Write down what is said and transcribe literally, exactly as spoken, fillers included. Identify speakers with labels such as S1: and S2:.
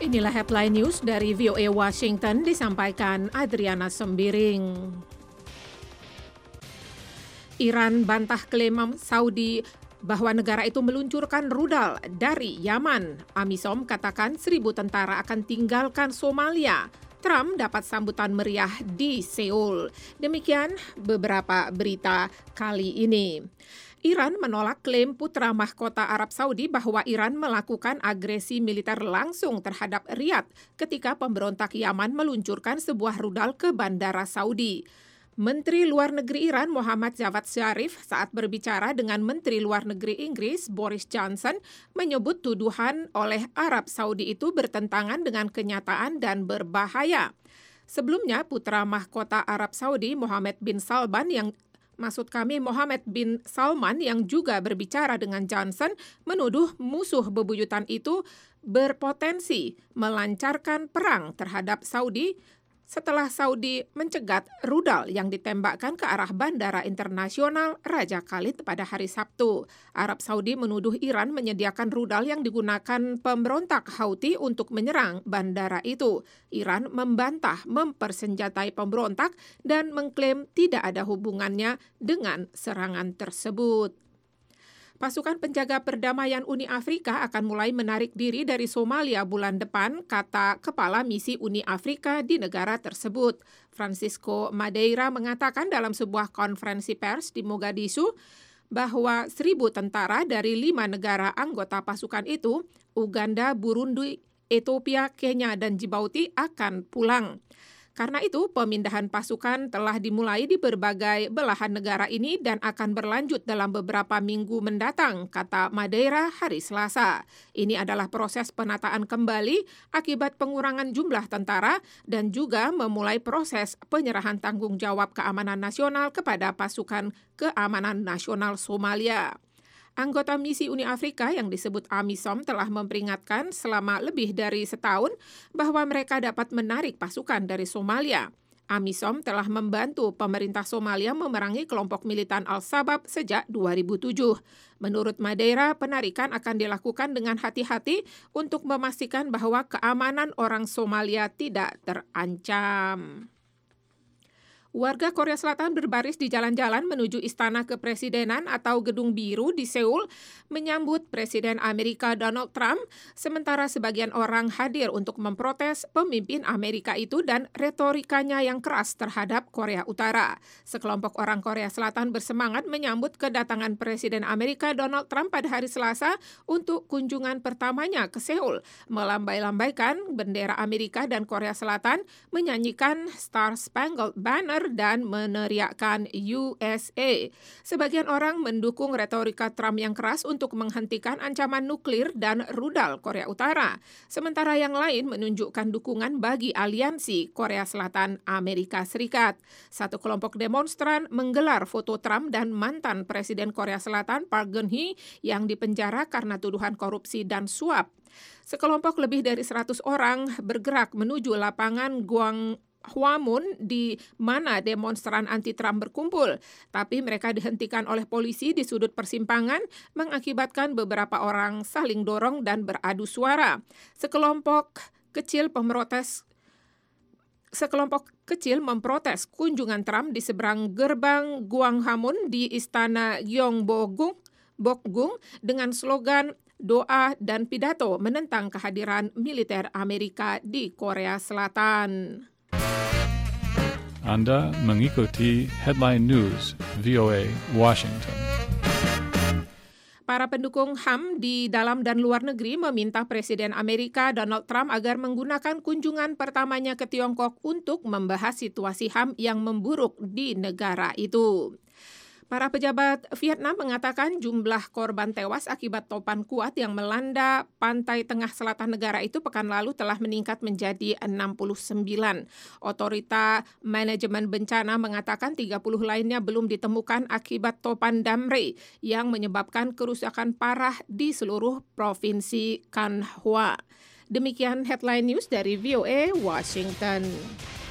S1: Inilah headline news dari V O A Washington, disampaikan Adriana Sembiring. Iran bantah klaim Saudi bahwa negara itu meluncurkan rudal dari Yaman. AMISOM katakan seribu tentara akan tinggalkan Somalia. Trump dapat sambutan meriah di Seoul. Demikian beberapa berita kali ini. Iran menolak klaim putra mahkota Arab Saudi bahwa Iran melakukan agresi militer langsung terhadap Riyadh ketika pemberontak Yaman meluncurkan sebuah rudal ke bandara Saudi. Menteri Luar Negeri Iran Muhammad Javad Zarif saat berbicara dengan Menteri Luar Negeri Inggris Boris Johnson menyebut tuduhan oleh Arab Saudi itu bertentangan dengan kenyataan dan berbahaya. Sebelumnya, putra mahkota Arab Saudi Mohammed bin Salman yang Maksud kami Mohammed bin Salman yang juga berbicara dengan Johnson menuduh musuh bebuyutan itu berpotensi melancarkan perang terhadap Saudi setelah Saudi mencegat rudal yang ditembakkan ke arah Bandara Internasional Raja Khalid pada hari Sabtu. Arab Saudi menuduh Iran menyediakan rudal yang digunakan pemberontak Houthi untuk menyerang bandara itu. Iran membantah mempersenjatai pemberontak dan mengklaim tidak ada hubungannya dengan serangan tersebut. Pasukan penjaga perdamaian Uni Afrika akan mulai menarik diri dari Somalia bulan depan, kata Kepala Misi Uni Afrika di negara tersebut. Francisco Madeira mengatakan dalam sebuah konferensi pers di Mogadishu bahwa seribu tentara dari lima negara anggota pasukan itu, Uganda, Burundi, Ethiopia, Kenya, dan Djibouti akan pulang. Karena itu, pemindahan pasukan telah dimulai di berbagai belahan negara ini dan akan berlanjut dalam beberapa minggu mendatang, kata Madeira hari Selasa. Ini adalah proses penataan kembali akibat pengurangan jumlah tentara dan juga memulai proses penyerahan tanggung jawab keamanan nasional kepada pasukan keamanan nasional Somalia. Anggota misi Uni Afrika yang disebut AMISOM telah memperingatkan selama lebih dari setahun bahwa mereka dapat menarik pasukan dari Somalia. AMISOM telah membantu pemerintah Somalia memerangi kelompok militan Al-Shabaab sejak dua ribu tujuh. Menurut Madeira, penarikan akan dilakukan dengan hati-hati untuk memastikan bahwa keamanan orang Somalia tidak terancam. Warga Korea Selatan berbaris di jalan-jalan menuju Istana Kepresidenan atau Gedung Biru di Seoul menyambut Presiden Amerika Donald Trump, sementara sebagian orang hadir untuk memprotes pemimpin Amerika itu dan retorikanya yang keras terhadap Korea Utara. Sekelompok orang Korea Selatan bersemangat menyambut kedatangan Presiden Amerika Donald Trump pada hari Selasa untuk kunjungan pertamanya ke Seoul, melambai-lambaikan bendera Amerika dan Korea Selatan, menyanyikan Star Spangled Banner dan meneriakkan U S A. Sebagian orang mendukung retorika Trump yang keras untuk menghentikan ancaman nuklir dan rudal Korea Utara. Sementara yang lain menunjukkan dukungan bagi aliansi Korea Selatan Amerika Serikat. Satu kelompok demonstran menggelar foto Trump dan mantan Presiden Korea Selatan Park Geun-hye yang dipenjara karena tuduhan korupsi dan suap. Sekelompok lebih dari seratus orang bergerak menuju lapangan Gwang Hwamun di mana demonstran anti-Trump berkumpul, tapi mereka dihentikan oleh polisi di sudut persimpangan mengakibatkan beberapa orang saling dorong dan beradu suara. Sekelompok kecil pemrotes Sekelompok kecil memprotes kunjungan Trump di seberang gerbang Gwanghwamun di Istana Gyeongbokgung Bokgung dengan slogan doa dan pidato menentang kehadiran militer Amerika di Korea Selatan.
S2: Anda mengikuti Headline News V O A Washington.
S1: Para pendukung H A M di dalam dan luar negeri meminta Presiden Amerika Donald Trump agar menggunakan kunjungan pertamanya ke Tiongkok untuk membahas situasi H A M yang memburuk di negara itu. Para pejabat Vietnam mengatakan jumlah korban tewas akibat topan kuat yang melanda pantai tengah selatan negara itu pekan lalu telah meningkat menjadi enam puluh sembilan. Otorita Manajemen Bencana mengatakan tiga puluh lainnya belum ditemukan akibat topan Damre yang menyebabkan kerusakan parah di seluruh provinsi Kan Hoa. Demikian headline news dari V O A Washington.